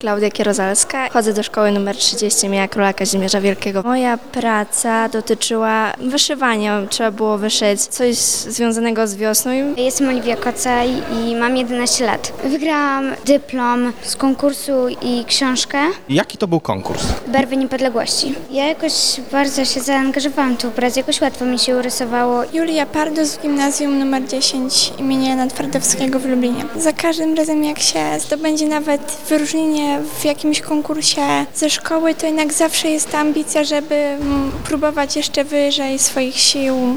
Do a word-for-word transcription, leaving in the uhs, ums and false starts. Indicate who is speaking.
Speaker 1: Klaudia Kierozalska. Chodzę do szkoły numer trzydzieści imienia Króla Kazimierza Wielkiego. Moja praca dotyczyła wyszywania. Trzeba było wyszyć coś związanego z wiosną.
Speaker 2: Jestem Oliwia Kocaj i mam jedenaście lat. Wygrałam dyplom z konkursu i książkę
Speaker 3: Jaki to był konkurs?
Speaker 2: Barwy Niepodległości. Ja jakoś bardzo się zaangażowałam w tę pracę, jakoś łatwo mi się urysowało.
Speaker 4: Julia Pardo z gimnazjum numer dziesięć imienia Jana Twardowskiego w Lublinie. Za każdym razem jak się zdobędzie nawet wyróżnienie w jakimś konkursie ze szkoły, to jednak zawsze jest ta ambicja, żeby mm, próbować jeszcze wyżej swoich sił.